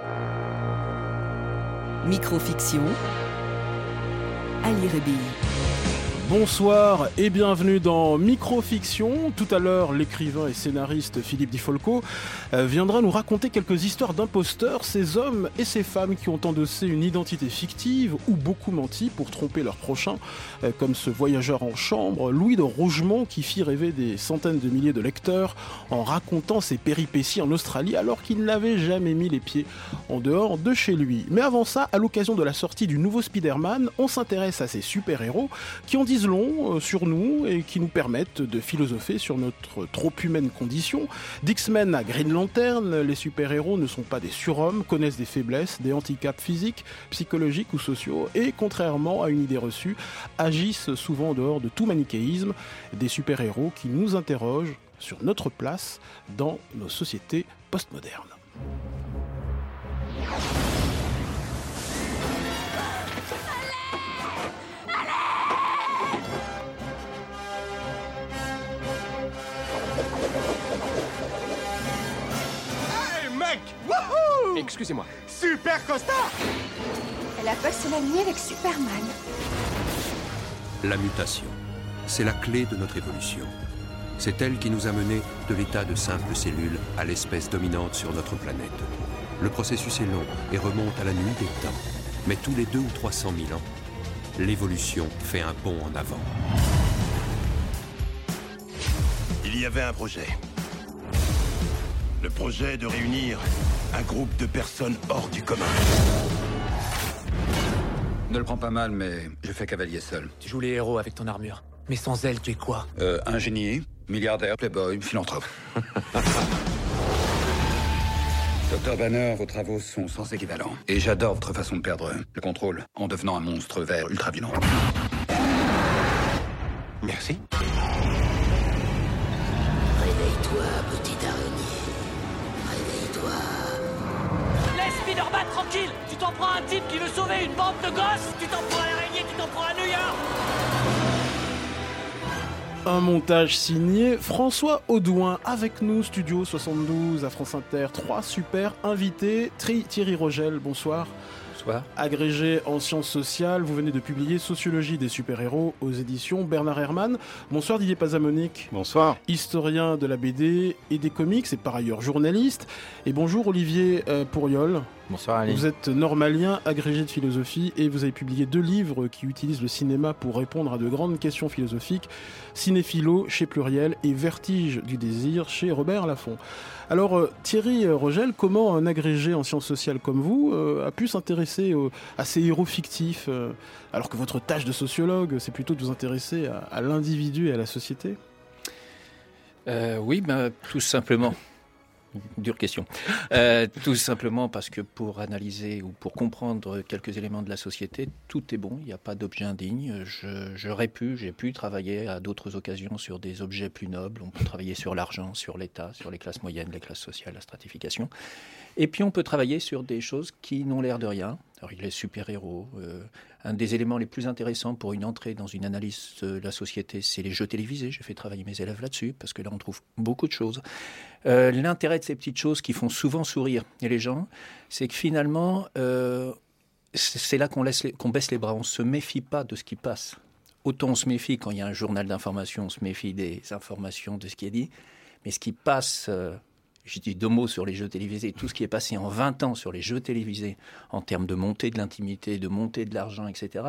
Microfiction, Ali Rebi. Bonsoir et bienvenue dans Microfiction. Tout à l'heure, l'écrivain et scénariste Philippe Di Folco viendra nous raconter quelques histoires d'imposteurs, ces hommes et ces femmes qui ont endossé une identité fictive ou beaucoup menti pour tromper leur prochain, comme ce voyageur en chambre, Louis de Rougemont, qui fit rêver des centaines de milliers de lecteurs en racontant ses péripéties en Australie alors qu'il n'avait jamais mis les pieds en dehors de chez lui. Mais avant ça, à l'occasion de la sortie du nouveau Spider-Man, on s'intéresse à ces super-héros qui ont dit long sur nous et qui nous permettent de philosopher sur notre trop humaine condition. D'X-Men à Green Lantern, les super-héros ne sont pas des surhommes, connaissent des faiblesses, des handicaps physiques, psychologiques ou sociaux et, contrairement à une idée reçue, agissent souvent en dehors de tout manichéisme. Des super-héros qui nous interrogent sur notre place dans nos sociétés postmodernes. Wouhou! Excusez-moi. Super costard! Elle a passé la nuit avec Superman. La mutation, c'est la clé de notre évolution. C'est elle qui nous a menés de l'état de simples cellules à l'espèce dominante sur notre planète. Le processus est long et remonte à la nuit des temps. Mais tous les 200 ou 300 000 ans, l'évolution fait un bond en avant. Il y avait un projet. Le projet de réunir un groupe de personnes hors du commun. Ne le prends pas mal, mais je fais cavalier seul. Tu joues les héros avec ton armure. Mais sans elle, tu es quoi? Un génie, milliardaire, playboy, philanthrope. Docteur Banner, vos travaux sont sans équivalent. Et j'adore votre façon de perdre le contrôle en devenant un monstre vert ultra violent. Merci. Réveille-toi, petite araignée. Réveille-toi. Laisse Spider-Man tranquille. Tu t'en prends à un type qui veut sauver une bande de gosses. Tu t'en prends à l'araignée, tu t'en prends à New York. Un montage signé François Audouin. Avec nous, Studio 72 à France Inter. 3 super invités. Thierry Rogel, bonsoir. Bonsoir. Agrégé en sciences sociales, vous venez de publier Sociologie des super-héros aux éditions Bernard Herrmann. Bonsoir Didier Pazamonique. Bonsoir. Historien de la BD et des comics et par ailleurs journaliste. Et bonjour Olivier Pourriol. Bonsoir Ali. Vous êtes normalien, agrégé de philosophie et vous avez publié 2 livres qui utilisent le cinéma pour répondre à de grandes questions philosophiques. Cinéphilo chez Pluriel et Vertige du désir chez Robert Laffont. Alors Thierry Rogel, comment un agrégé en sciences sociales comme vous a pu s'intéresser à ces héros fictifs alors que votre tâche de sociologue, c'est plutôt de vous intéresser à l'individu et à la société? Oui, tout simplement. Dure question. Tout simplement parce que pour analyser ou pour comprendre quelques éléments de la société, tout est bon, il n'y a pas d'objet indigne. J'ai pu travailler à d'autres occasions sur des objets plus nobles. On peut travailler sur l'argent, sur l'État, sur les classes moyennes, les classes sociales, la stratification. Et puis on peut travailler sur des choses qui n'ont l'air de rien. Alors il y a les super-héros. Un des éléments les plus intéressants pour une entrée dans une analyse de la société, c'est les jeux télévisés. J'ai fait travailler mes élèves là-dessus parce que là on trouve beaucoup de choses. L'intérêt de ces petites choses qui font souvent sourire les gens, c'est que finalement, c'est là qu'on baisse les bras. On ne se méfie pas de ce qui passe. Autant on se méfie quand il y a un journal d'information, on se méfie des informations, de ce qui est dit. Mais ce qui passe, je dis 2 mots sur les jeux télévisés, tout ce qui est passé en 20 ans sur les jeux télévisés, en termes de montée de l'intimité, de montée de l'argent, etc.,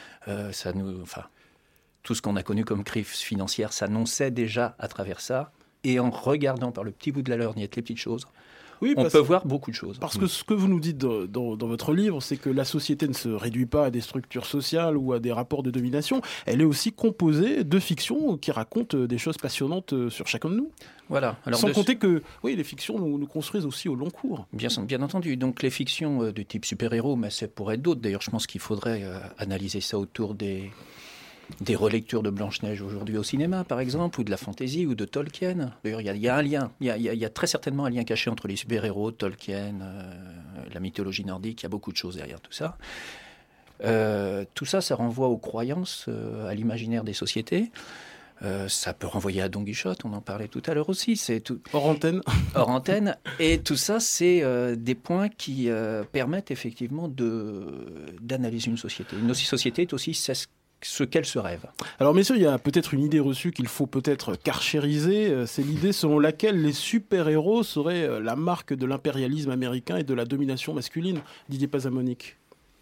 tout ce qu'on a connu comme crise financière s'annonçait déjà à travers ça. Et en regardant par le petit bout de la lorgnette les petites choses, oui, on peut voir beaucoup de choses. Parce que ce que vous nous dites dans votre livre, c'est que la société ne se réduit pas à des structures sociales ou à des rapports de domination. Elle est aussi composée de fictions qui racontent des choses passionnantes sur chacun de nous. Voilà. Alors sans compter que les fictions nous construisent aussi au long cours. Bien entendu. Donc les fictions de type super-héros, mais ça pourrait être d'autres. D'ailleurs, je pense qu'il faudrait analyser ça autour des relectures de Blanche-Neige aujourd'hui au cinéma, par exemple, ou de la fantaisie, ou de Tolkien. D'ailleurs, il y a un lien. Il y a très certainement un lien caché entre les super-héros, Tolkien, la mythologie nordique. Il y a beaucoup de choses derrière tout ça. Tout ça, ça renvoie aux croyances, à l'imaginaire des sociétés. Ça peut renvoyer à Don Quichotte, on en parlait tout à l'heure aussi. C'est tout... Hors antenne. Hors antenne. Et tout ça, c'est des points qui permettent effectivement d'analyser une société. Une société est aussi ce qu'elle se rêve. Alors messieurs, il y a peut-être une idée reçue qu'il faut peut-être karchériser. C'est l'idée selon laquelle les super-héros seraient la marque de l'impérialisme américain et de la domination masculine. Didier Pazamonique.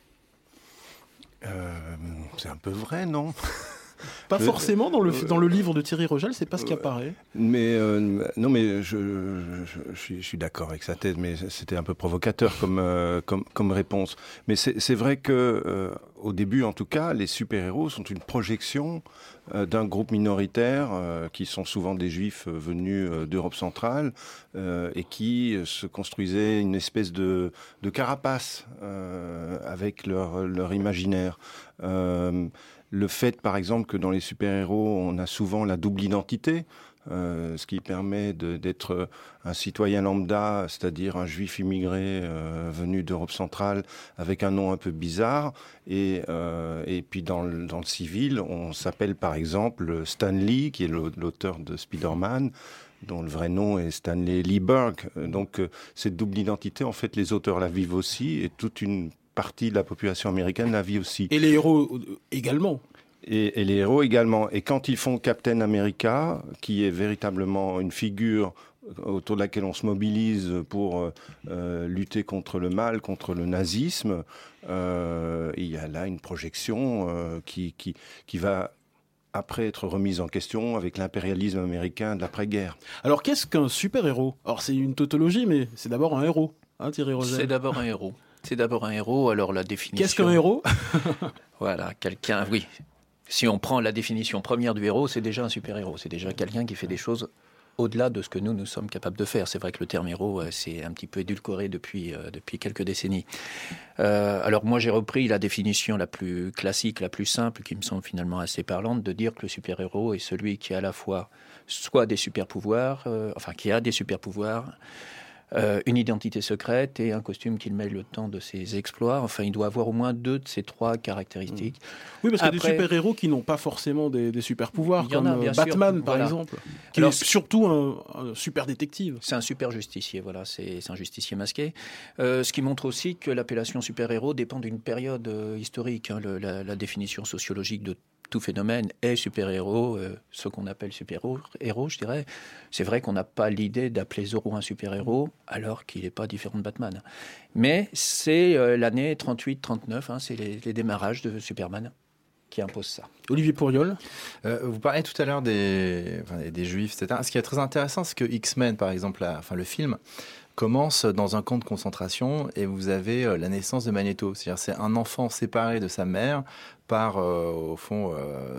C'est un peu vrai, non ? Pas forcément dans le livre de Thierry Rogel, c'est pas ce qui apparaît. Mais non, mais je suis d'accord avec sa thèse, mais c'était un peu provocateur comme réponse. Mais c'est vrai que au début, en tout cas, les super-héros sont une projection d'un groupe minoritaire qui sont souvent des juifs venus d'Europe centrale et qui se construisaient une espèce de carapace avec leur imaginaire. Le fait, par exemple, que dans les super-héros, on a souvent la double identité, ce qui permet d'être un citoyen lambda, c'est-à-dire un juif immigré venu d'Europe centrale avec un nom un peu bizarre. Et puis dans le civil, on s'appelle par exemple Stan Lee, qui est l'auteur de Spider-Man, dont le vrai nom est Stanley Lee Burke. Donc cette double identité, en fait, les auteurs la vivent aussi, et toute une partie de la population américaine la vit aussi. Et les héros également. Et les héros également. Et quand ils font Captain America, qui est véritablement une figure autour de laquelle on se mobilise pour lutter contre le mal, contre le nazisme, il y a là une projection qui va après être remise en question avec l'impérialisme américain de l'après-guerre. Alors qu'est-ce qu'un super-héros ? Alors c'est une tautologie, mais c'est d'abord un héros, hein, Thierry Rogel ? C'est d'abord un héros. C'est d'abord un héros, alors la définition... Qu'est-ce qu'un héros ? Voilà, quelqu'un, oui. Si on prend la définition première du héros, c'est déjà un super-héros. C'est déjà quelqu'un qui fait des choses au-delà de ce que nous sommes capables de faire. C'est vrai que le terme héros, c'est un petit peu édulcoré depuis quelques décennies. Alors moi, j'ai repris la définition la plus classique, la plus simple, qui me semble finalement assez parlante, de dire que le super-héros est celui qui a à la fois soit des super-pouvoirs, qui a des super-pouvoirs, une identité secrète et un costume qui mêle le temps de ses exploits. Enfin, il doit avoir au moins 2 de ces 3 caractéristiques. Oui, parce qu'il y a des super-héros qui n'ont pas forcément des super-pouvoirs, comme Batman, par exemple, qui est surtout un super-détective. C'est un super-justicier, voilà, c'est un justicier masqué. Ce qui montre aussi que l'appellation super-héros dépend d'une période historique. Hein, la définition sociologique de tout phénomène est super-héros, ce qu'on appelle super-héros, je dirais. C'est vrai qu'on n'a pas l'idée d'appeler Zorro un super-héros, alors qu'il n'est pas différent de Batman. Mais c'est l'année 38-39, hein, c'est les démarrages de Superman qui imposent ça. Olivier Pourriol. Vous parlez tout à l'heure des Juifs, etc. Ce qui est très intéressant, c'est que X-Men, par exemple, le film, commence dans un camp de concentration et vous avez la naissance de Magneto. C'est-à-dire c'est un enfant séparé de sa mère par, au fond,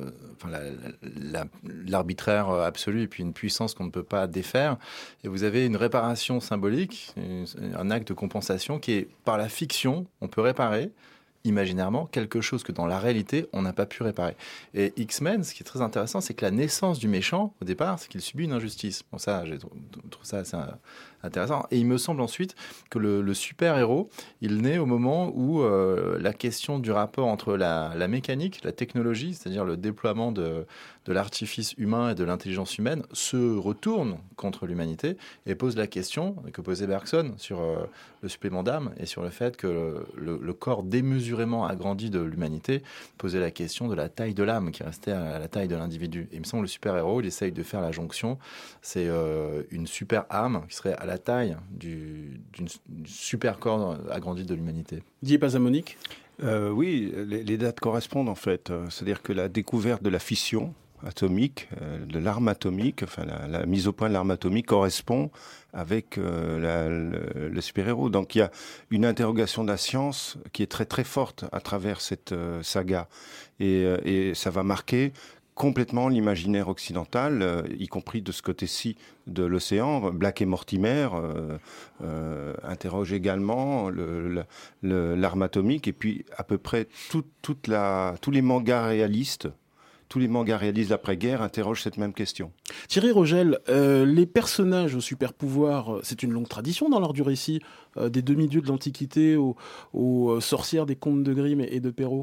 l'arbitraire absolu et puis une puissance qu'on ne peut pas défaire. Et vous avez une réparation symbolique, un acte de compensation qui est, par la fiction, on peut réparer imaginairement quelque chose que dans la réalité on n'a pas pu réparer. Et X-Men, ce qui est très intéressant, c'est que la naissance du méchant au départ, c'est qu'il subit une injustice. Bon, ça, je trouve ça assez intéressant. Et il me semble ensuite que le super-héros, il naît au moment où la question du rapport entre la mécanique, la technologie, c'est-à-dire le déploiement de l'artifice humain et de l'intelligence humaine, se retourne contre l'humanité et pose la question que posait Bergson sur le supplément d'âme et sur le fait que le corps démesurément agrandi de l'humanité posait la question de la taille de l'âme qui restait à la taille de l'individu. Et il me semble que le super-héros, il essaye de faire la jonction. C'est une super âme qui serait à la taille d'une super corps agrandi de l'humanité. Didier Pazamonique. Oui, les dates correspondent en fait. C'est-à-dire que la découverte de la fission atomique, de l'arme atomique, enfin la mise au point de l'arme atomique correspond avec le super-héros. Donc il y a une interrogation de la science qui est très très forte à travers cette saga. Et ça va marquer complètement l'imaginaire occidental, y compris de ce côté-ci de l'océan. Black et Mortimer interroge également l'arme atomique, et puis à peu près tous les mangas réalistes. Tous les mangas réalisés d'après-guerre interrogent cette même question. Thierry Rogel, les personnages aux super-pouvoirs, c'est une longue tradition dans l'art du récit, des demi-dieux de l'Antiquité aux sorcières des contes de Grimm et de Perrault.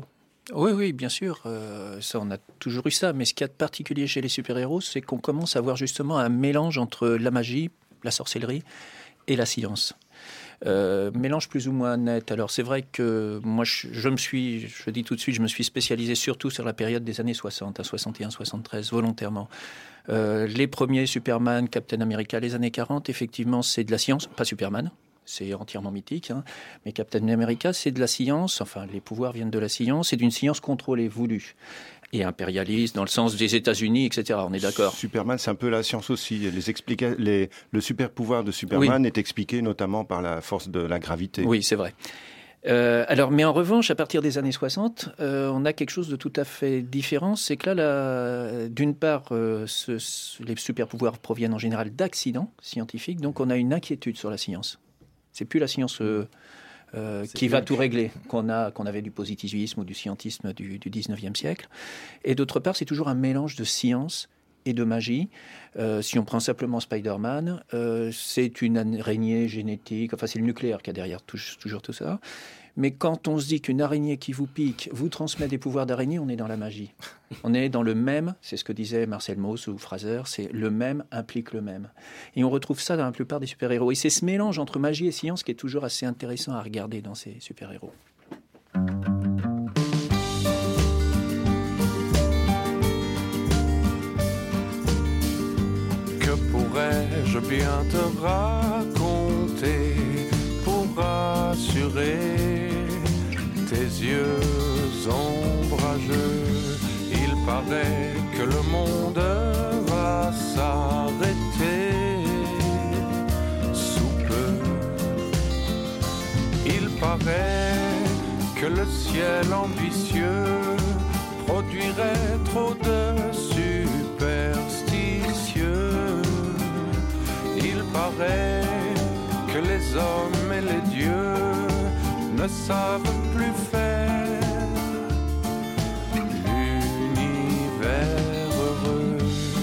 Oui, bien sûr. Ça, on a toujours eu ça. Mais ce qu'il y a de particulier chez les super-héros, c'est qu'on commence à voir justement un mélange entre la magie, la sorcellerie et la science. Mélange plus ou moins net. Alors c'est vrai que moi je dis tout de suite, je me suis spécialisé surtout sur la période des années 60, 61, 73, volontairement. Les premiers Superman, Captain America, les années 40, effectivement c'est de la science, pas Superman. C'est entièrement mythique, hein. Mais Captain America, c'est de la science, enfin les pouvoirs viennent de la science, c'est d'une science contrôlée, voulue. Et impérialiste dans le sens des États-Unis, etc. On est d'accord. Superman, c'est un peu la science aussi. Le super pouvoir de Superman est expliqué notamment par la force de la gravité. Oui, c'est vrai. Mais en revanche, à partir des années 60, on a quelque chose de tout à fait différent. C'est que là, d'une part, les super pouvoirs proviennent en général d'accidents scientifiques. Donc, on a une inquiétude sur la science. C'est plus la science qui va tout régler, qu'on avait du positivisme ou du scientisme du 19e siècle. Et d'autre part, c'est toujours un mélange de science et de magie. Si on prend simplement Spider-Man, c'est une araignée génétique, enfin c'est le nucléaire qui a derrière toujours tout ça. Mais quand on se dit qu'une araignée qui vous pique vous transmet des pouvoirs d'araignée, on est dans la magie. On est dans le même, c'est ce que disait Marcel Mauss ou Fraser, c'est le même implique le même. Et on retrouve ça dans la plupart des super-héros. Et c'est ce mélange entre magie et science qui est toujours assez intéressant à regarder dans ces super-héros. Que pourrais-je bien te raconter pour rassurer tes yeux ombrageux? Il paraît que le monde va s'arrêter sous peu. Il paraît que le ciel ambitieux produirait trop de superstitieux. Il paraît que les hommes et les dieux ne savent plus faire l'univers heureux.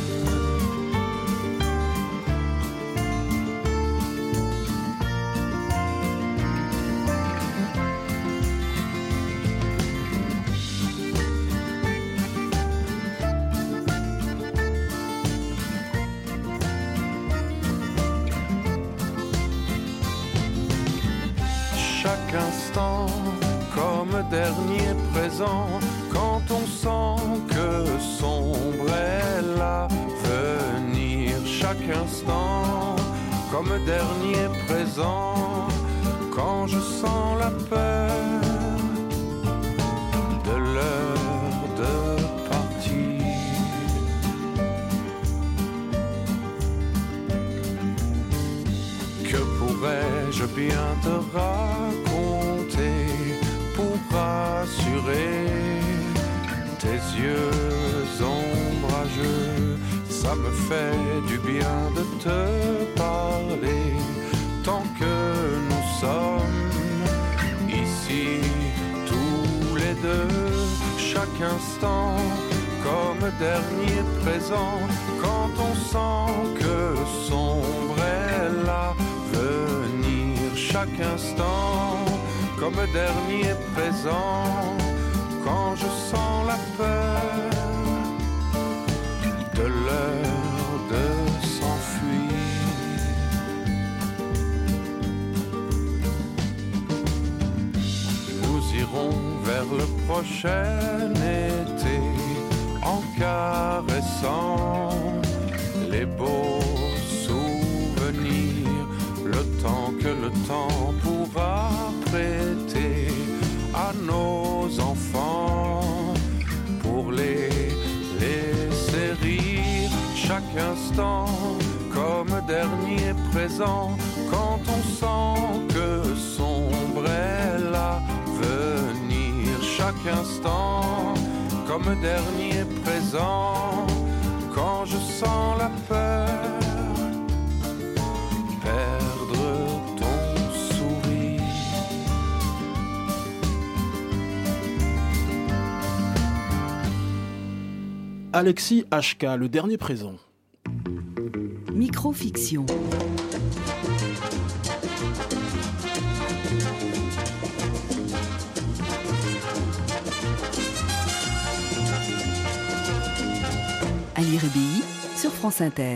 Chaque instant comme dernier présent, quand on sent que sombre est l'avenir. Chaque instant comme dernier présent, quand je sens la peur de l'heure de partir. Que pourrais-je bien te raconter pour rassurer tes yeux ombrageux? Ça me fait du bien de te parler tant que nous sommes ici tous les deux. Chaque instant comme dernier présent, quand on sent que sombre est l'avenir. Chaque instant comme dernier présent, quand je sens la peur de l'heure de s'enfuir. Nous irons vers le prochain été en caressant les beaux souvenirs, le temps que le temps pourra prêter à nos enfants pour les laisser rire. Chaque instant comme dernier présent, quand on sent que sombre est l'avenir. Chaque instant comme dernier présent, quand je sens la peur perdre ton sourire. Alexis HK, le dernier présent. Microfiction. Rébéi sur France Inter.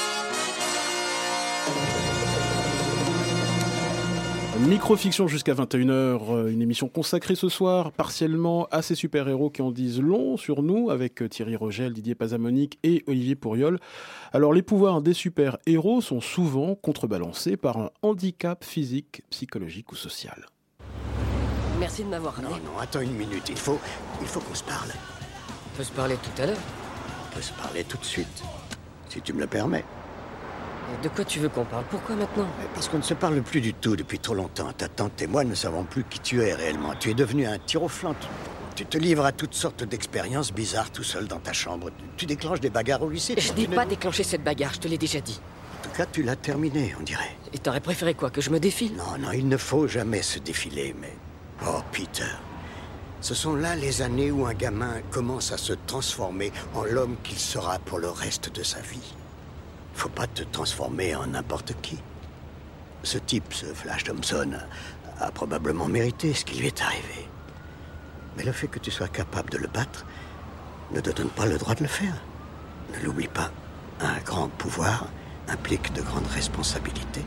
Microfiction jusqu'à 21h, une émission consacrée ce soir partiellement à ces super-héros qui en disent long sur nous, avec Thierry Rogel, Didier Pazamonique et Olivier Pourriol. Alors les pouvoirs des super-héros sont souvent contrebalancés par un handicap physique, psychologique ou social. Merci de m'avoir ramené. Non, attends une minute, il faut qu'on se parle. On peut se parler tout à l'heure. On peut se parler tout de suite, si tu me le permets. De quoi tu veux qu'on parle? Pourquoi maintenant? Parce qu'on ne se parle plus du tout depuis trop longtemps. Ta tante et moi ne savons plus qui tu es réellement. Tu es devenu un tir au flanc. Tu te livres à toutes sortes d'expériences bizarres tout seul dans ta chambre. Tu déclenches des bagarres au lycée. Je n'ai pas déclenché cette bagarre, je te l'ai déjà dit. En tout cas, tu l'as terminée, on dirait. Et t'aurais préféré quoi? Que je me défile? Non, il ne faut jamais se défiler, mais... Oh, Peter. Ce sont là les années où un gamin commence à se transformer en l'homme qu'il sera pour le reste de sa vie. Faut pas te transformer en n'importe qui. Ce type, ce Flash Thompson, a probablement mérité ce qui lui est arrivé. Mais le fait que tu sois capable de le battre ne te donne pas le droit de le faire. Ne l'oublie pas. Un grand pouvoir implique de grandes responsabilités.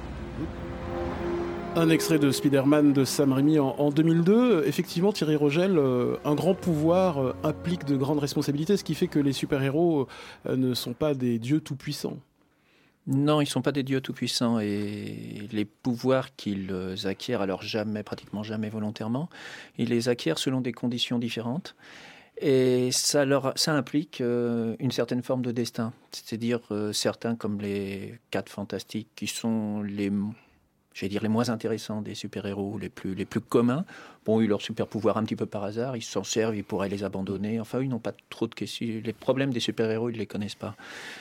Un extrait de Spider-Man de Sam Raimi en 2002. Effectivement, Thierry Rogel, un grand pouvoir implique de grandes responsabilités, ce qui fait que les super-héros ne sont pas des dieux tout-puissants. Non, ils ne sont pas des dieux tout-puissants et les pouvoirs qu'ils acquièrent, alors pratiquement jamais volontairement, ils les acquièrent selon des conditions différentes et ça implique une certaine forme de destin. C'est-à-dire certains comme les 4 Fantastiques qui sont les moins intéressants des super-héros, les plus communs, ont eu leur super-pouvoir un petit peu par hasard, ils s'en servent, ils pourraient les abandonner, enfin ils n'ont pas trop de questions, les problèmes des super-héros ils ne les connaissent pas.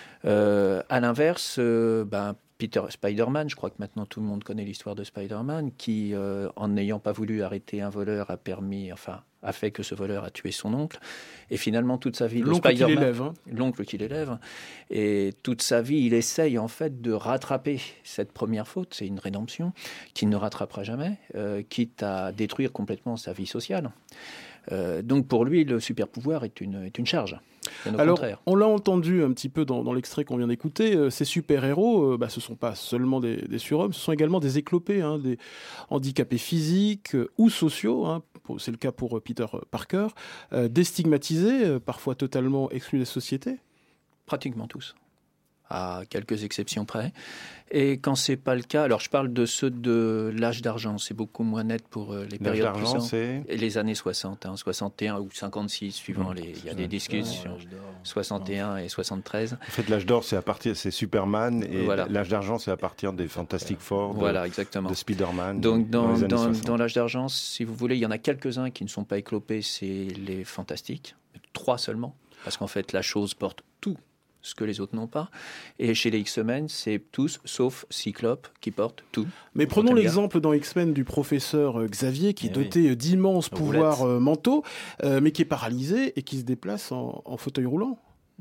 À l'inverse, Spider-Man, je crois que maintenant tout le monde connaît l'histoire de Spider-Man, qui, en n'ayant pas voulu arrêter un voleur, a fait que ce voleur a tué son oncle. Et finalement, toute sa vie, l'oncle qu'il élève, et toute sa vie, il essaye en fait de rattraper cette première faute. C'est une rédemption qu'il ne rattrapera jamais, quitte à détruire complètement sa vie sociale. Donc pour lui, le super pouvoir est une charge. Alors, on l'a entendu un petit peu dans l'extrait qu'on vient d'écouter, ces super-héros, ce ne sont pas seulement des surhommes, ce sont également des éclopés, des handicapés physiques ou sociaux, c'est le cas pour Peter Parker, déstigmatisés, parfois totalement exclus des sociétés. Pratiquement tous, à quelques exceptions près. Et quand c'est pas le cas, alors je parle de ceux de l'âge d'argent, c'est beaucoup moins net pour les périodes puissantes. Et les années 60, 61 ou 56, suivant il y a des discussions, 61 et 73. En fait, l'âge d'or, c'est Superman, et l'âge d'argent, c'est à partir des Fantastic Four, de Spider-Man. Donc dans l'âge d'argent, si vous voulez, il y en a quelques-uns qui ne sont pas éclopés, c'est les Fantastiques, 3 seulement, parce qu'en fait, la chose porte tout ce que les autres n'ont pas. Et chez les X-Men, c'est tous, sauf Cyclope, qui portent tout. Mais prenons l'exemple dans X-Men du professeur Xavier, qui est doté d'immenses pouvoirs mentaux, mais qui est paralysé et qui se déplace en fauteuil roulant.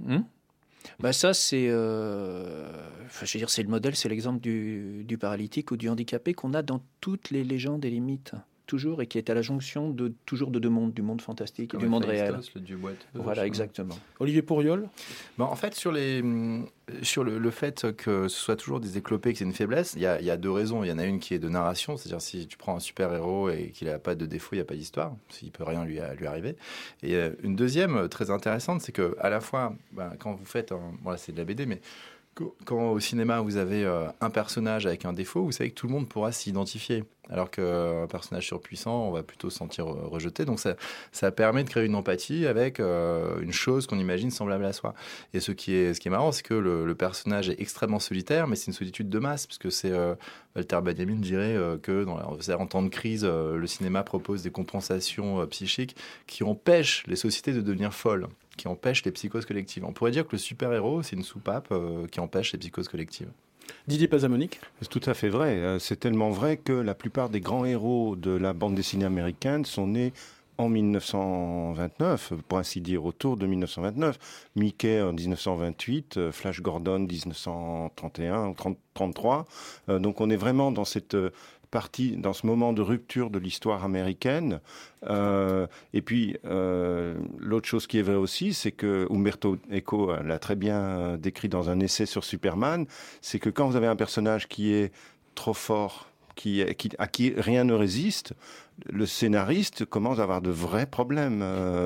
Ça, c'est c'est le modèle, c'est l'exemple du paralytique ou du handicapé qu'on a dans toutes les légendes et les mythes. Toujours, et qui est à la jonction de deux mondes, du monde fantastique et du monde réel. Voilà, exactement. Olivier Pourriol. En fait, sur le fait que ce soit toujours des éclopés, que c'est une faiblesse, il y a 2 raisons. Il y en a une qui est de narration, c'est-à-dire si tu prends un super-héros et qu'il n'a pas de défaut, il n'y a pas d'histoire, il ne peut rien lui arriver. Et une deuxième très intéressante, c'est qu'à la fois, quand vous faites, c'est de la BD, mais quand au cinéma vous avez un personnage avec un défaut, vous savez que tout le monde pourra s'identifier. Alors qu'un personnage surpuissant, on va plutôt se sentir rejeté. Donc ça permet de créer une empathie avec une chose qu'on imagine semblable à soi. Et ce qui est marrant, c'est que le personnage est extrêmement solitaire, mais c'est une solitude de masse, parce que c'est Walter Benjamin dirait que en temps de crise, le cinéma propose des compensations psychiques qui empêchent les sociétés de devenir folles, qui empêchent les psychoses collectives. On pourrait dire que le super-héros, c'est une soupape qui empêche les psychoses collectives. Didier Pazamonique. C'est tout à fait vrai. C'est tellement vrai que la plupart des grands héros de la bande dessinée américaine sont nés en 1929, pour ainsi dire, autour de 1929. Mickey en 1928, Flash Gordon 1931, 33. Donc on est vraiment dans cette partie dans ce moment de rupture de l'histoire américaine. Et puis, l'autre chose qui est vraie aussi, c'est que Umberto Eco l'a très bien décrit dans un essai sur Superman, c'est que quand vous avez un personnage qui est trop fort, à qui rien ne résiste, le scénariste commence à avoir de vrais problèmes.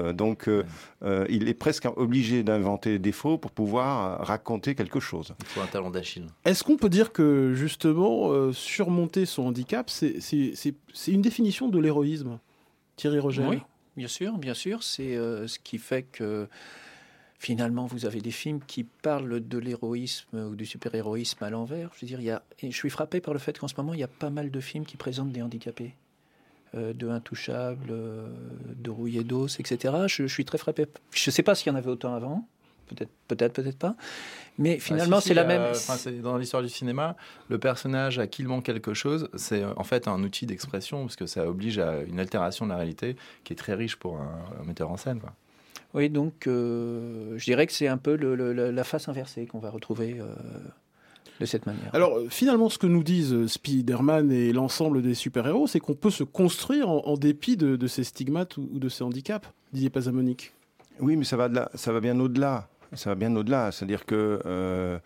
Il est presque obligé d'inventer des défauts pour pouvoir raconter quelque chose. Il faut un talent d'Achille. Est-ce qu'on peut dire que, justement, surmonter son handicap, c'est une définition de l'héroïsme, Thierry Rogel? Oui, bien sûr. C'est ce qui fait que, finalement, vous avez des films qui parlent de l'héroïsme ou du super-héroïsme à l'envers. Je veux dire, et je suis frappé par le fait qu'en ce moment, il y a pas mal de films qui présentent des handicapés. De Intouchables, de Rouillé d'os, etc. Je suis très frappé. Je ne sais pas s'il y en avait autant avant. Peut-être pas. Mais finalement, c'est la même. Dans l'histoire du cinéma, le personnage à qui il manque quelque chose, c'est en fait un outil d'expression, parce que ça oblige à une altération de la réalité qui est très riche pour un metteur en scène, quoi. Oui, donc je dirais que c'est un peu la face inversée qu'on va retrouver de cette manière. Alors, finalement, ce que nous disent Spider-Man et l'ensemble des super-héros, c'est qu'on peut se construire en dépit de ces stigmates ou de ces handicaps, Didier Pazamonique. Oui, mais ça va bien au-delà. C'est-à-dire que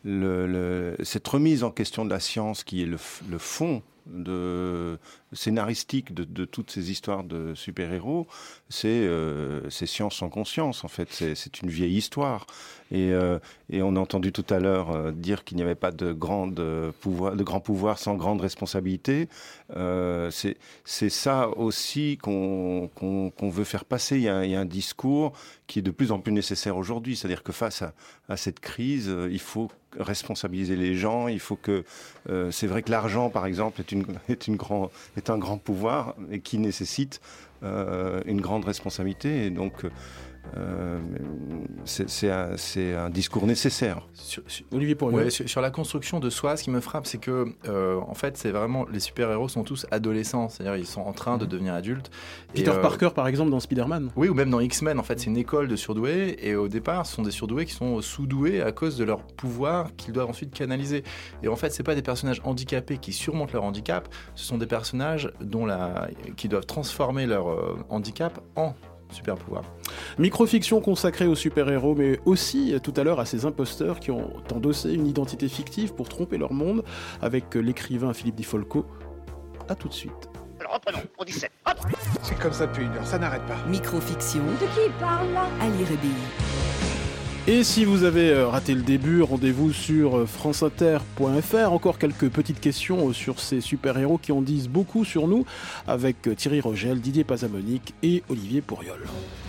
cette remise en question de la science qui est le fond scénaristique de toutes ces histoires de super-héros, c'est science sans conscience, en fait. C'est une vieille histoire. Et on a entendu tout à l'heure dire qu'il n'y avait pas de grands pouvoirs sans grande responsabilité. C'est ça aussi qu'on veut faire passer. Il y a un discours qui est de plus en plus nécessaire aujourd'hui. C'est-à-dire que face à cette crise, il faut responsabiliser les gens. Il faut que... c'est vrai que l'argent, par exemple, est un grand pouvoir et qui nécessite une grande responsabilité. Et donc... c'est un discours nécessaire. Olivier Pourrieux. Sur la construction de soi, ce qui me frappe, c'est que en fait, c'est vraiment les super-héros sont tous adolescents, c'est-à-dire ils sont en train de devenir adultes. Peter Parker, par exemple, dans Spider-Man. Oui, ou même dans X-Men. En fait, c'est une école de surdoués, et au départ, ce sont des surdoués qui sont sous-doués à cause de leur pouvoir qu'ils doivent ensuite canaliser. Et en fait, c'est pas des personnages handicapés qui surmontent leur handicap, ce sont des personnages qui doivent transformer leur handicap en super pouvoir. Microfiction consacrée aux super-héros, mais aussi tout à l'heure à ces imposteurs qui ont endossé une identité fictive pour tromper leur monde, avec l'écrivain Philippe Di Folco. À tout de suite. Alors reprenons, on dit 7. Hop ! C'est comme ça depuis une heure, ça n'arrête pas. Microfiction. De qui il parle là ? Ali Rebi. Et si vous avez raté le début, rendez-vous sur franceinter.fr. Encore quelques petites questions sur ces super-héros qui en disent beaucoup sur nous, avec Thierry Rogel, Didier Pazamonique et Olivier Pourriol.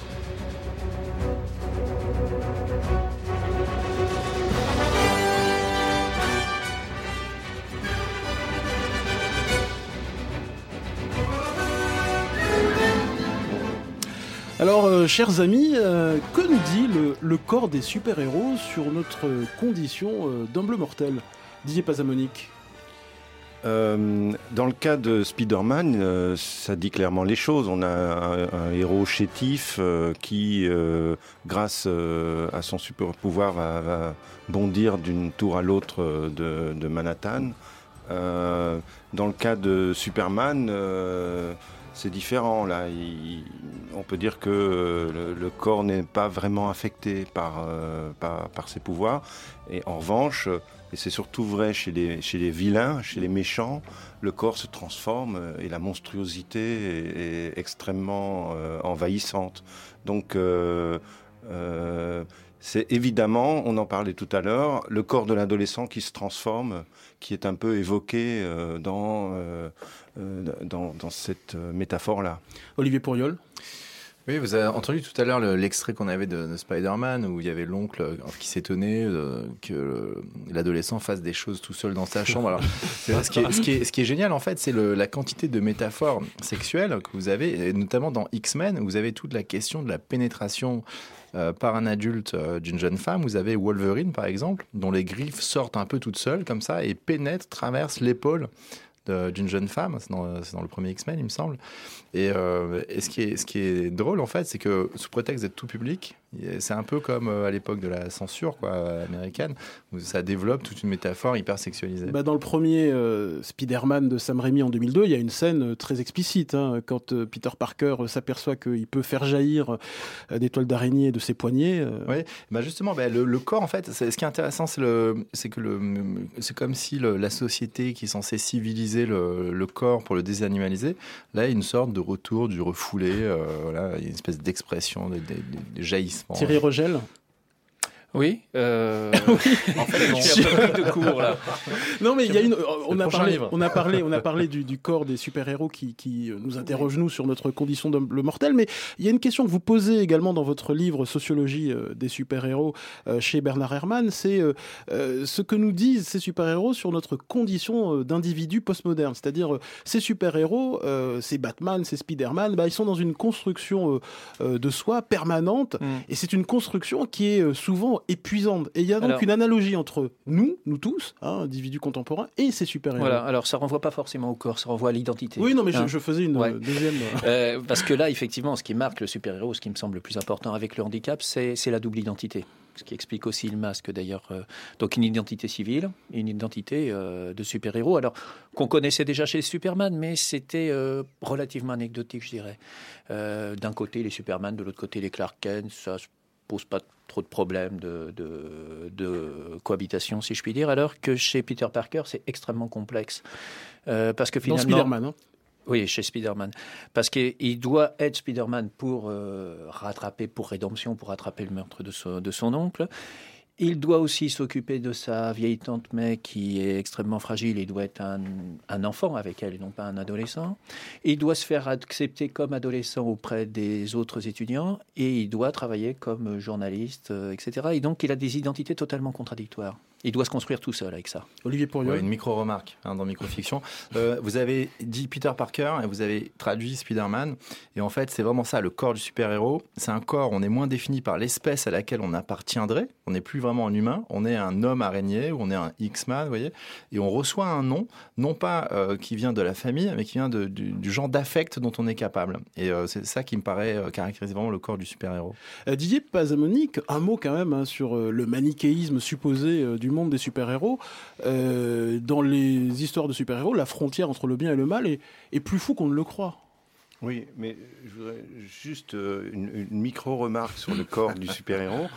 Alors, chers amis, que nous dit le corps des super-héros sur notre condition d'humble mortel ? Didier Pazamonique. Dans le cas de Spider-Man, ça dit clairement les choses. On a un héros chétif qui, grâce à son super-pouvoir, va bondir d'une tour à l'autre de Manhattan. Dans le cas de Superman... c'est différent, là. On peut dire que le corps n'est pas vraiment affecté par ses pouvoirs. Et en revanche, et c'est surtout vrai chez les vilains, chez les méchants, le corps se transforme et la monstruosité est extrêmement envahissante. Donc, c'est évidemment, on en parlait tout à l'heure, le corps de l'adolescent qui se transforme, qui est un peu évoqué dans cette métaphore-là. Olivier Pourriol. Oui, vous avez entendu tout à l'heure l'extrait qu'on avait de Spider-Man, où il y avait l'oncle qui s'étonnait que l'adolescent fasse des choses tout seul dans sa chambre. Alors, ce qui est génial, en fait, c'est la quantité de métaphores sexuelles que vous avez, et notamment dans X-Men, vous avez toute la question de la pénétration par un adulte d'une jeune femme. Vous avez Wolverine, par exemple, dont les griffes sortent un peu toutes seules, comme ça, et pénètrent, traversent l'épaule d'une jeune femme. C'est dans le premier X-Men, il me semble. Et ce qui est drôle, en fait, c'est que sous prétexte d'être tout public, C'est un peu comme à l'époque de la censure américaine, où ça développe toute une métaphore hyper sexualisée. Dans le premier Spider-Man de Sam Raimi en 2002, il y a une scène très explicite, quand Peter Parker s'aperçoit qu'il peut faire jaillir des toiles d'araignée de ses poignets. Oui, justement, le corps, en fait, ce qui est intéressant, c'est comme si la société qui est censée civiliser le corps pour le désanimaliser, là, il y a une sorte de retour du refoulé, il y a une espèce d'expression, de jaillissement. Thierry Rogel. Oui. En fait, je suis un peu pris de court là. Non, mais il y a on a parlé du corps des super-héros qui nous interroge nous sur notre condition d'homme mortel, mais il y a une question que vous posez également dans votre livre Sociologie des super-héros chez Bernard Herrmann, c'est ce que nous disent ces super-héros sur notre condition d'individu postmoderne, c'est-à-dire ces super-héros, ces Batman, ces Spider-Man, ils sont dans une construction de soi permanente, et c'est une construction qui est souvent épuisante. Et il y a donc une analogie entre nous tous, individus contemporains, et ces super-héros. Voilà, alors ça renvoie pas forcément au corps, ça renvoie à l'identité. Oui, non, mais je faisais une deuxième... parce que là, effectivement, ce qui marque le super-héros, ce qui me semble le plus important avec le handicap, c'est la double identité. Ce qui explique aussi le masque, d'ailleurs. Donc une identité civile, une identité de super-héros. Alors, qu'on connaissait déjà chez Superman, mais c'était relativement anecdotique, je dirais. D'un côté, les Superman, de l'autre côté, les Clark Kent, ça pose pas trop de problèmes de cohabitation, si je puis dire, alors que chez Peter Parker, c'est extrêmement complexe. Parce que finalement... Dans Spider-Man, Oui, chez Spider-Man. Parce qu'il doit être Spider-Man pour rédemption, pour rattraper le meurtre de son oncle. Il doit aussi s'occuper de sa vieille tante May qui est extrêmement fragile. Il doit être un enfant avec elle et non pas un adolescent. Il doit se faire accepter comme adolescent auprès des autres étudiants et il doit travailler comme journaliste, etc. Et donc, il a des identités totalement contradictoires. Il doit se construire tout seul avec ça. Olivier Pourriol. Une micro-remarque dans Microfiction. Vous avez dit Peter Parker et vous avez traduit Spider-Man. Et en fait, c'est vraiment ça, le corps du super-héros. C'est un corps, on est moins défini par l'espèce à laquelle on appartiendrait. On n'est plus vraiment un humain. On est un homme araignée ou on est un X-Man, vous voyez. Et on reçoit un nom, non pas qui vient de la famille, mais qui vient du genre d'affect dont on est capable. Et c'est ça qui me paraît caractériser vraiment le corps du super-héros. Didier Pazamonique, un mot quand même sur le manichéisme supposé du monde des super-héros. Dans les histoires de super-héros, la frontière entre le bien et le mal est plus floue qu'on ne le croit. Oui, mais je voudrais juste une micro-remarque sur le corps du super-héros.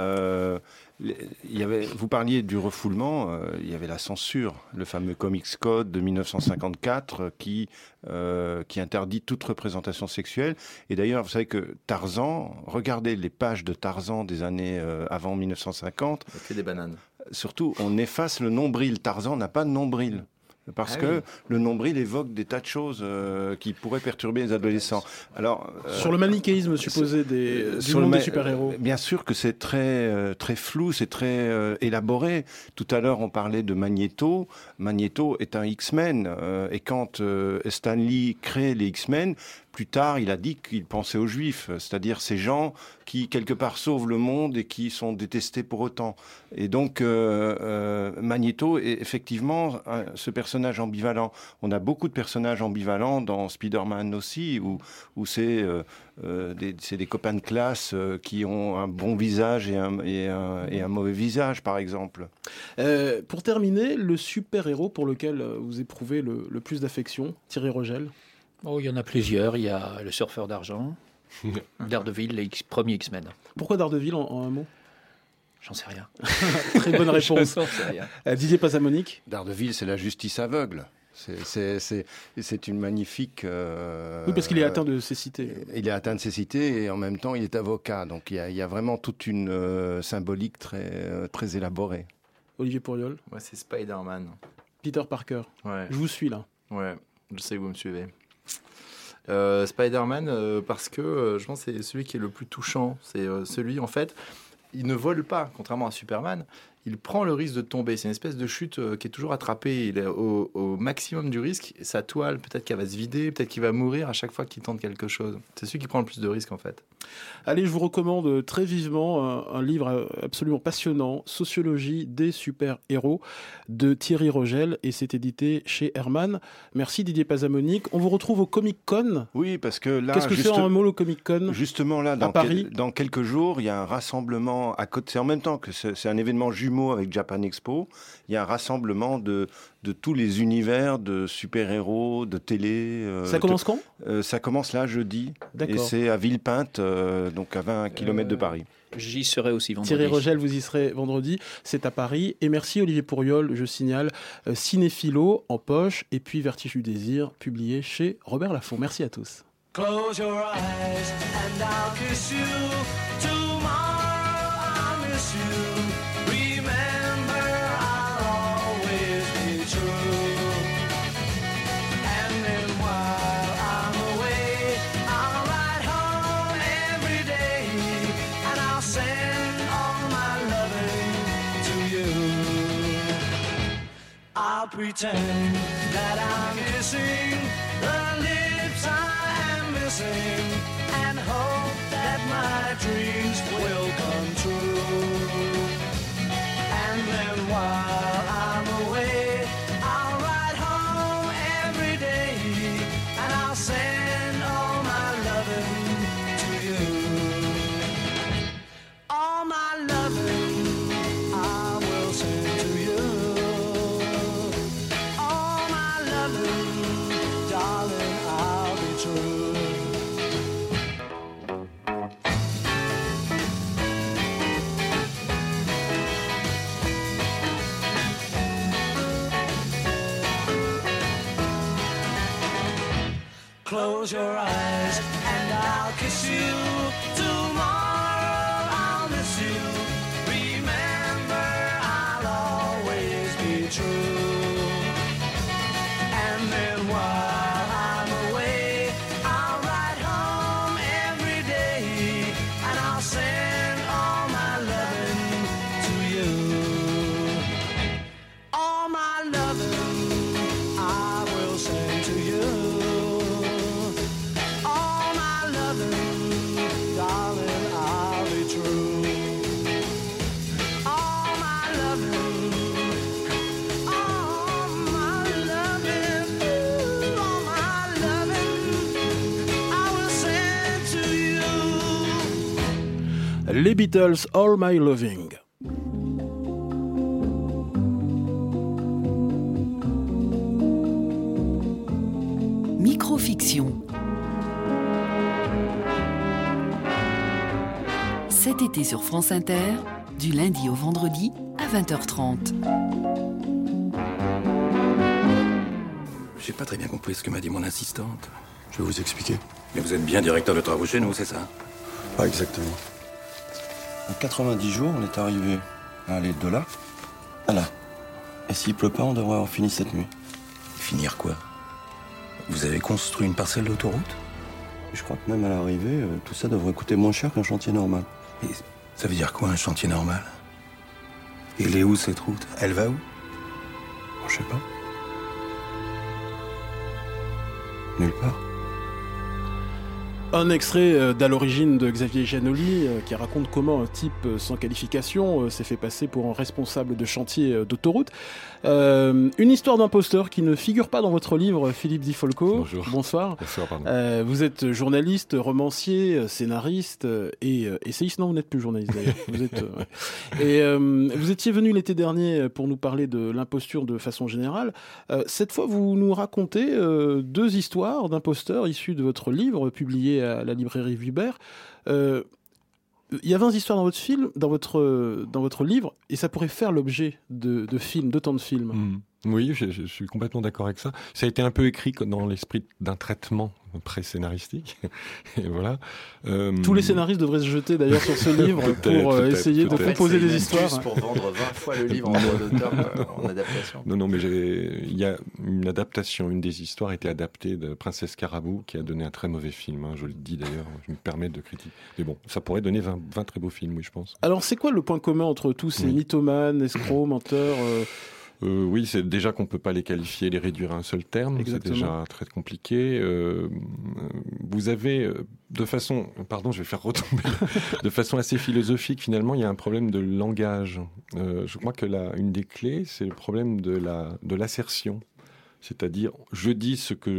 Vous parliez du refoulement, il y avait la censure, le fameux Comics Code de 1954 qui interdit toute représentation sexuelle. Et d'ailleurs, vous savez que Tarzan, regardez les pages de Tarzan des années avant 1950. Ça fait des bananes. Surtout, on efface le nombril. Tarzan n'a pas de nombril. Parce que le nombril évoque des tas de choses qui pourraient perturber les adolescents. Alors, sur le manichéisme supposé du monde des super-héros. Bien sûr que c'est très flou, c'est très élaboré. Tout à l'heure, on parlait de Magneto. Magneto est un X-Men. Et quand Stan Lee crée les X-Men, plus tard, il a dit qu'il pensait aux Juifs, c'est-à-dire ces gens qui, quelque part, sauvent le monde et qui sont détestés pour autant. Et donc, Magneto est effectivement ce personnage ambivalent. On a beaucoup de personnages ambivalents dans Spider-Man aussi, où c'est des copains de classe qui ont un bon visage et un mauvais visage, par exemple. Pour terminer, le super-héros pour lequel vous éprouvez le plus d'affection, Thierry Rogel. Oh, il y en a plusieurs. Il y a le surfeur d'argent, Daredevil, les premiers X-Men. Pourquoi Daredevil en un mot ? J'en sais rien. Très bonne réponse. Didier Pazamonique. Daredevil, c'est la justice aveugle. C'est une magnifique... oui, parce qu'il est atteint de cécité. Il est atteint de cécité et en même temps, il est avocat. Donc, il y a vraiment toute une symbolique très élaborée. Olivier Pourriol. Moi, c'est Spider-Man. Peter Parker. Ouais. Je vous suis là. Ouais, je sais que vous me suivez. Spider-Man, parce que je pense que c'est celui qui est le plus touchant. C'est celui, en fait, il ne vole pas, contrairement à Superman. il prend le risque de tomber. C'est une espèce de chute qui est toujours attrapée. Il est au maximum du risque. Sa toile, peut-être qu'elle va se vider, peut-être qu'il va mourir à chaque fois qu'il tente quelque chose. C'est celui qui prend le plus de risques, en fait. Allez, je vous recommande très vivement un livre absolument passionnant, Sociologie des super-héros, de Thierry Rogel, et c'est édité chez Hermann. Merci Didier Pazamonique. On vous retrouve au Comic-Con. Oui, parce que là... Qu'est-ce que c'est en un mot, le Comic-Con ? Justement, là, à Paris. Dans quelques jours, il y a un rassemblement à côté. C'est en même temps que c'est un événement jumeau avec Japan Expo. Il y a un rassemblement de tous les univers de super-héros, de télé. Ça commence quand ? Ça commence là, jeudi. D'accord. Et c'est à Villepinte, donc à 20 km de Paris. J'y serai aussi vendredi. Thierry Rogel, vous y serez vendredi. C'est à Paris. Et merci Olivier Pourriol, je signale, Cinéphilo en poche, et puis Vertige du désir, publié chez Robert Laffont. Merci à tous. Close your eyes and I'll kiss you. Tomorrow I'll miss you. Remember, I'll always be true. And then while I'm away, I'll ride home every day, and I'll send all my loving to you. I'll pretend that I'm kissing the lips I am missing, and hope that my dreams will come true. And then while I'm away, I'll ride home every day, and I'll send all my loving to you. All my loving I will send to you. All my loving, darling, I'll be true. Close your eyes and I'll kiss you. Tomorrow I'll miss you. Remember, I'll always be true. And then while I'm away, I'll ride home every day, and I'll send all my loving to you. All my loving I will send to you. All my loving, darling, I'll be true. All my loving, all my loving, all my loving, I will send to you. Les Beatles, All My Loving. Microfiction. Cet été sur France Inter, du lundi au vendredi à 20h30. J'ai pas très bien compris ce que m'a dit mon assistante. Je vais vous expliquer. Mais vous êtes bien directeur de travaux chez nous, c'est ça? Pas exactement. En 90 jours, on est arrivé à aller de là à là. Et s'il pleut pas, on devrait avoir fini cette nuit. Finir quoi? Vous avez construit une parcelle d'autoroute? Je crois que même à l'arrivée, tout ça devrait coûter moins cher qu'un chantier normal. Et ça veut dire quoi, un chantier normal? Et elle est où, cette route? Elle va où? Je sais pas. Nulle part. Un extrait d'À l'origine de Xavier Giannoli qui raconte comment un type sans qualification s'est fait passer pour un responsable de chantier d'autoroute. Une histoire d'imposteur qui ne figure pas dans votre livre, Philippe Di Folco. Bonjour. Bonsoir. Bonsoir, pardon. Vous êtes journaliste, romancier, scénariste et essayiste. Non, vous n'êtes plus journaliste d'ailleurs. Vous êtes, Et vous étiez venu l'été dernier pour nous parler de l'imposture de façon générale. Cette fois, vous nous racontez deux histoires d'imposteurs issues de votre livre publié à la librairie Vuibert. Il y a 20 histoires dans votre livre, et ça pourrait faire l'objet de films, d'autant de films. Oui, je suis complètement d'accord avec ça. Ça a été un peu écrit dans l'esprit d'un traitement pré-scénaristique. Et voilà. Tous les scénaristes devraient se jeter d'ailleurs sur ce livre pour essayer de composer des histoires. Pour vendre 20 fois le livre en droit d'auteur en adaptation. Non, mais il y a une adaptation, une des histoires a été adaptée de Princesse Carabou, qui a donné un très mauvais film. Je le dis d'ailleurs, je me permets de critiquer. Mais bon, ça pourrait donner 20 très beaux films, oui, je pense. Alors, c'est quoi le point commun entre tous ces mythomanes, escrocs, menteurs oui, c'est déjà qu'on ne peut pas les qualifier, les réduire à un seul terme. Exactement. C'est déjà très compliqué. Vous avez, de façon assez philosophique, finalement, il y a un problème de langage. Je crois que une des clés, c'est le problème de l'assertion. C'est-à-dire, je dis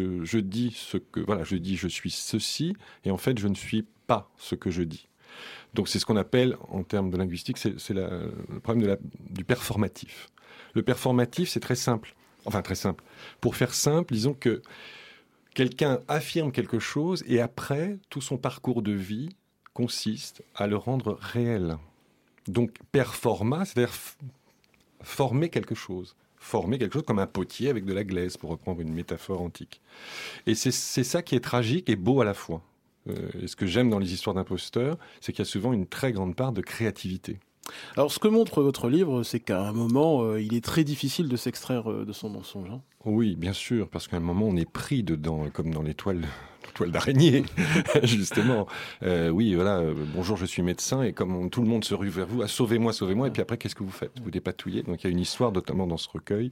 je suis ceci, et en fait, je ne suis pas ce que je dis. Donc, c'est ce qu'on appelle, en termes de linguistique, c'est le problème du performatif. Le performatif, c'est très simple. Enfin, très simple. Pour faire simple, disons que quelqu'un affirme quelque chose et après, tout son parcours de vie consiste à le rendre réel. Donc, performa, c'est-à-dire former quelque chose. Former quelque chose comme un potier avec de la glaise, pour reprendre une métaphore antique. Et c'est ça qui est tragique et beau à la fois. Et ce que j'aime dans les histoires d'imposteurs, c'est qu'il y a souvent une très grande part de créativité. Alors, ce que montre votre livre, c'est qu'à un moment, il est très difficile de s'extraire de son mensonge. Oui, bien sûr, parce qu'à un moment, on est pris dedans, comme dans les toiles d'araignée, justement. Oui, voilà, bonjour, je suis médecin, et comme tout le monde se rue vers vous, sauvez-moi, et puis après, qu'est-ce que vous faites ? Vous dépatouillez. Donc, il y a une histoire, notamment dans ce recueil,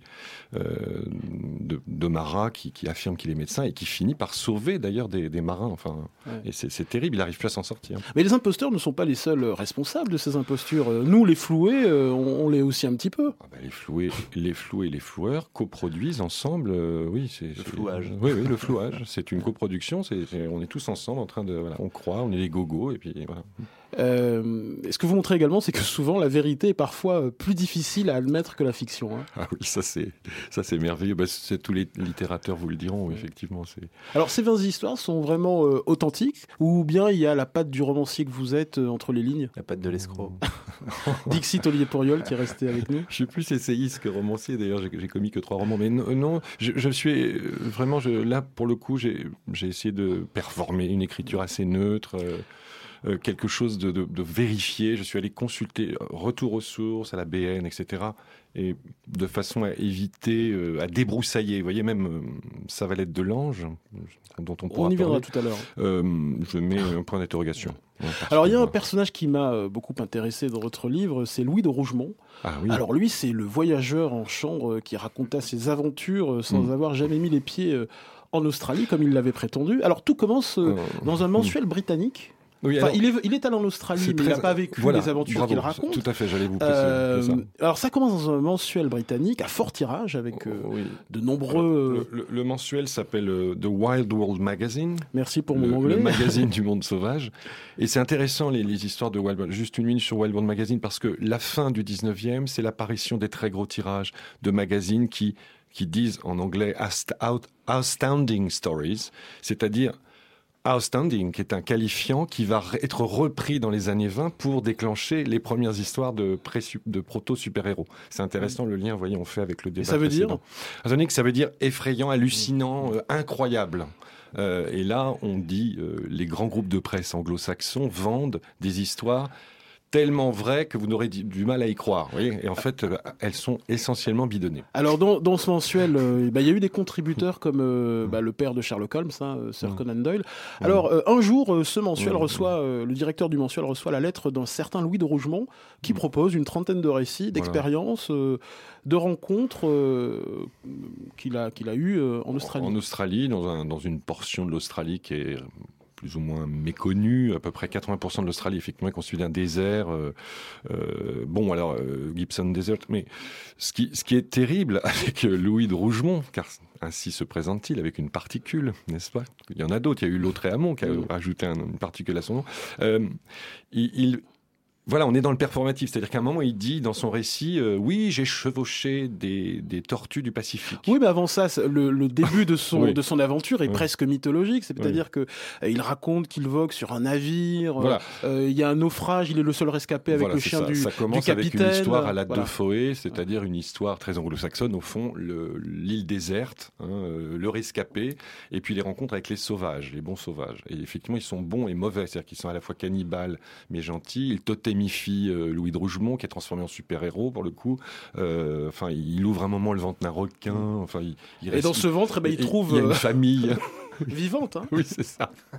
de Marat qui affirme qu'il est médecin et qui finit par sauver, d'ailleurs, des marins. Enfin, et c'est terrible, il n'arrive plus à s'en sortir. Mais les imposteurs ne sont pas les seuls responsables de ces impostures. Nous, les floués, on l'est aussi un petit peu. Les floués et les floueurs coproduisent ensemble, oui, c'est... Le flouage. Oui, le flouage. C'est une coproduction, on est tous ensemble en train de... Voilà, on croit, on est des gogos, et puis voilà. Ce que vous montrez également, c'est que souvent la vérité est parfois plus difficile à admettre que la fiction. Ah oui, ça c'est merveilleux. Tous les littérateurs vous le diront, effectivement. Alors ces 20 histoires sont vraiment authentiques, ou bien il y a la patte du romancier que vous êtes entre les lignes ? La patte de l'escroc. Dixit Olivier Pourriol qui est resté avec nous. Je suis plus essayiste que romancier, d'ailleurs j'ai commis que 3 romans. Mais non, je suis vraiment... Là, pour le coup, j'ai essayé de performer une écriture assez neutre... quelque chose de vérifié. Je suis allé consulter, retour aux sources, à la BN, etc. Et de façon à éviter, à débroussailler. Vous voyez, même Savalette de l'Ange, dont on pourra parler. On y viendra tout à l'heure. Je mets un point d'interrogation. Alors, il y a un personnage qui m'a beaucoup intéressé dans votre livre, c'est Louis de Rougemont. Ah, oui. Alors lui, c'est le voyageur en chambre qui raconta ses aventures sans avoir jamais mis les pieds en Australie, comme il l'avait prétendu. Alors, tout commence dans un mensuel britannique. Oui, alors, il est allé en Australie, mais il n'a pas vécu les aventures qu'il raconte. Tout à fait, j'allais vous préciser. Alors ça commence dans un mensuel britannique à fort tirage avec de nombreux... Le mensuel s'appelle The Wild World Magazine. Merci pour mon anglais. Le magazine du monde sauvage. Et c'est intéressant les histoires de Wild World. Juste une minute sur Wild World Magazine, parce que la fin du 19e, c'est l'apparition des très gros tirages de magazines qui disent en anglais Astounding Stories, c'est-à-dire... Outstanding, qui est un qualifiant qui va être repris dans les années 20 pour déclencher les premières histoires de proto-super-héros. C'est intéressant le lien, vous voyez, on fait avec le débat. Et ça veut dire Outstanding, ça veut dire effrayant, hallucinant, incroyable. Et là, on dit, les grands groupes de presse anglo-saxons vendent des histoires tellement vraies que vous n'aurez du mal à y croire. Vous voyez, et en fait, elles sont essentiellement bidonnées. Alors, dans ce mensuel, il y a eu des contributeurs comme le père de Sherlock Holmes, Sir Conan Doyle. Alors, un jour, ce mensuel le directeur du mensuel reçoit la lettre d'un certain Louis de Rougemont qui propose une trentaine de récits, d'expériences, de rencontres qu'il a eues en Australie. En Australie, dans une portion de l'Australie qui est... plus ou moins méconnu, à peu près 80% de l'Australie, effectivement, est constitué d'un désert. Gibson Desert. Mais ce qui est terrible avec Louis de Rougemont, car ainsi se présente-t-il, avec une particule, n'est-ce pas ? Il y en a d'autres. Il y a eu Lautréamont qui a ajouté une particule à son nom. Voilà, on est dans le performatif. C'est-à-dire qu'à un moment, il dit dans son récit, oui, j'ai chevauché des tortues du Pacifique. Oui, mais avant ça, le début de son aventure est presque mythologique. C'est-à-dire que il raconte qu'il vogue sur un navire. Voilà. Il y a un naufrage, il est le seul rescapé avec le chien du capitaine. Ça commence avec une histoire à la Defoe, c'est-à-dire une histoire très anglo-saxonne, au fond, l'île déserte, le rescapé, et puis les rencontres avec les sauvages, les bons sauvages. Et effectivement, ils sont bons et mauvais. C'est-à-dire qu'ils sont à la fois cannibales, mais gentils. Ils totémifient Louis de Rougemont, qui est transformé en super-héros, pour le coup. Il ouvre un moment le ventre d'un requin. Et dans ce ventre, il trouve... Il y a une famille... vivante. Oui, c'est ça.